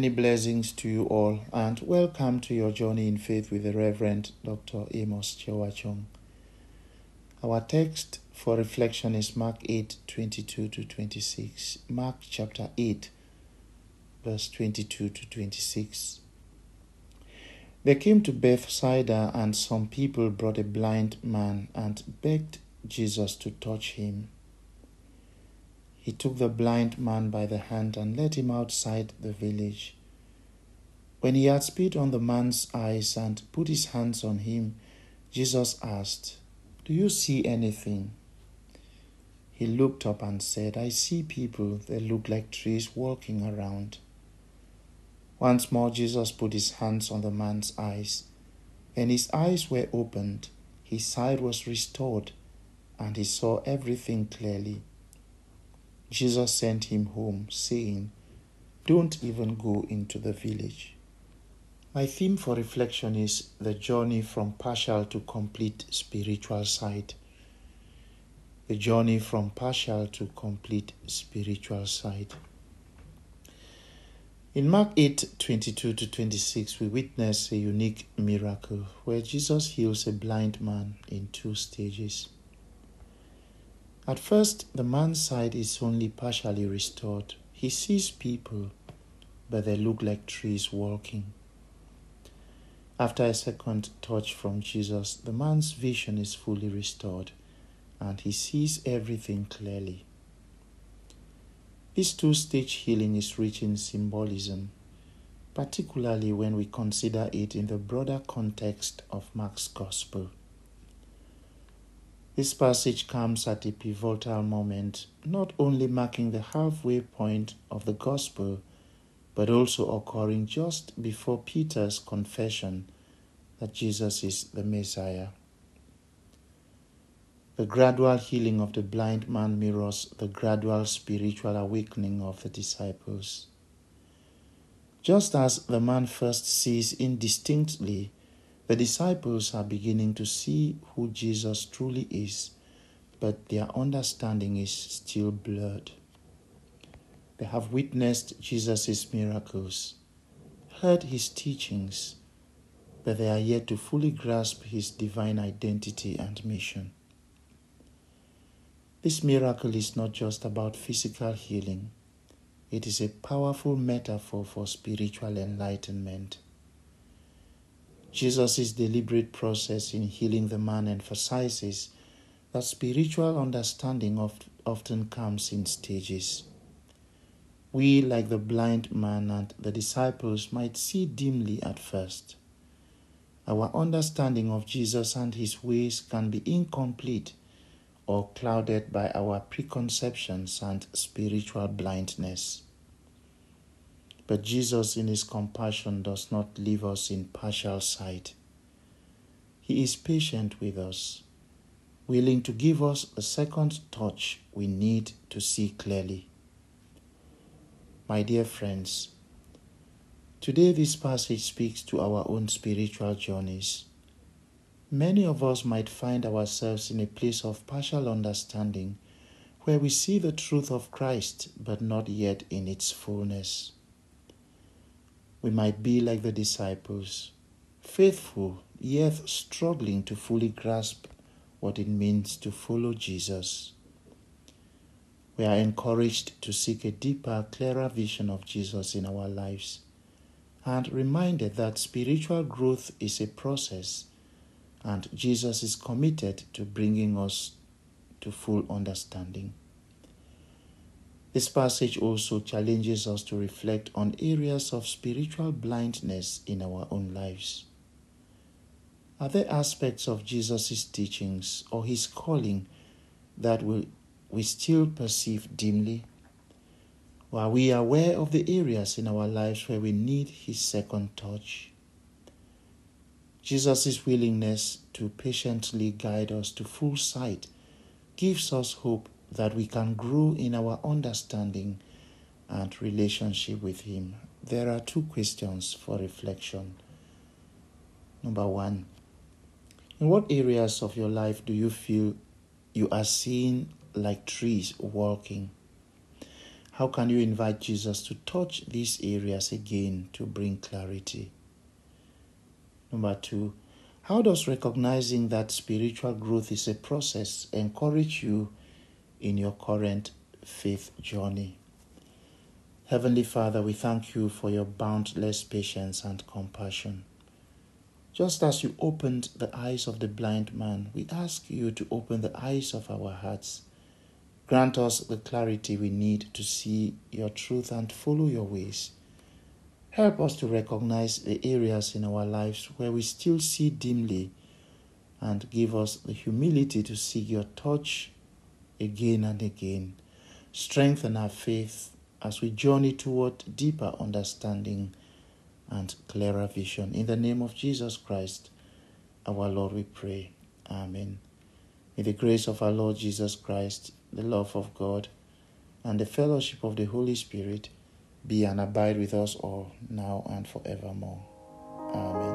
Many blessings to you all, and welcome to your journey in faith with the Reverend Dr. Amos Chewachong. Our text for reflection is Mark 8:22-26. Mark chapter 8, verse 22-26. They came to Bethsaida, and some people brought a blind man and begged Jesus to touch him. He took the blind man by the hand and led him outside the village. When he had spit on the man's eyes and put his hands on him, Jesus asked, "Do you see anything?" He looked up and said, "I see people. They look like trees walking around." Once more Jesus put his hands on the man's eyes. Then his eyes were opened, his sight was restored, and he saw everything clearly. Jesus sent him home, saying, "Don't even go into the village." My theme for reflection is the journey from partial to complete spiritual sight. The journey from partial to complete spiritual sight. In Mark 8:22-26, we witness a unique miracle where Jesus heals a blind man in two stages. At first, the man's sight is only partially restored. He sees people, but they look like trees walking. After a second touch from Jesus, the man's vision is fully restored, and he sees everything clearly. This two-stage healing is rich in symbolism, particularly when we consider it in the broader context of Mark's Gospel. This passage comes at a pivotal moment, not only marking the halfway point of the Gospel, but also occurring just before Peter's confession that Jesus is the Messiah. The gradual healing of the blind man mirrors the gradual spiritual awakening of the disciples. Just as the man first sees indistinctly, the disciples are beginning to see who Jesus truly is, but their understanding is still blurred. They have witnessed Jesus' miracles, heard his teachings, but they are yet to fully grasp his divine identity and mission. This miracle is not just about physical healing. It is a powerful metaphor for spiritual enlightenment. Jesus' deliberate process in healing the man emphasizes that spiritual understanding often comes in stages. We, like the blind man and the disciples, might see dimly at first. Our understanding of Jesus and his ways can be incomplete or clouded by our preconceptions and spiritual blindness. But Jesus, in his compassion, does not leave us in partial sight. He is patient with us, willing to give us a second touch we need to see clearly. My dear friends, today this passage speaks to our own spiritual journeys. Many of us might find ourselves in a place of partial understanding where we see the truth of Christ but not yet in its fullness. We might be like the disciples, faithful yet struggling to fully grasp what it means to follow Jesus. We are encouraged to seek a deeper, clearer vision of Jesus in our lives and reminded that spiritual growth is a process and Jesus is committed to bringing us to full understanding. This passage also challenges us to reflect on areas of spiritual blindness in our own lives. Are there aspects of Jesus' teachings or his calling that we still perceive dimly? Or are we aware of the areas in our lives where we need his second touch? Jesus' willingness to patiently guide us to full sight gives us hope that we can grow in our understanding and relationship with him. There are two questions for reflection. Number one, in what areas of your life do you feel you are seeing like trees walking? How can you invite Jesus to touch these areas again to bring clarity? Number 2, how does recognizing that spiritual growth is a process encourage you in your current faith journey? Heavenly Father, we thank you for your boundless patience and compassion. Just as you opened the eyes of the blind man, we ask you to open the eyes of our hearts. Grant us the clarity we need to see your truth and follow your ways. Help us to recognize the areas in our lives where we still see dimly, and give us the humility to seek your touch again and again. Strengthen our faith as we journey toward deeper understanding and clearer vision. In the name of Jesus Christ, our Lord, we pray. Amen. May the grace of our Lord Jesus Christ, the love of God, and the fellowship of the Holy Spirit be and abide with us all, now and forevermore. Amen.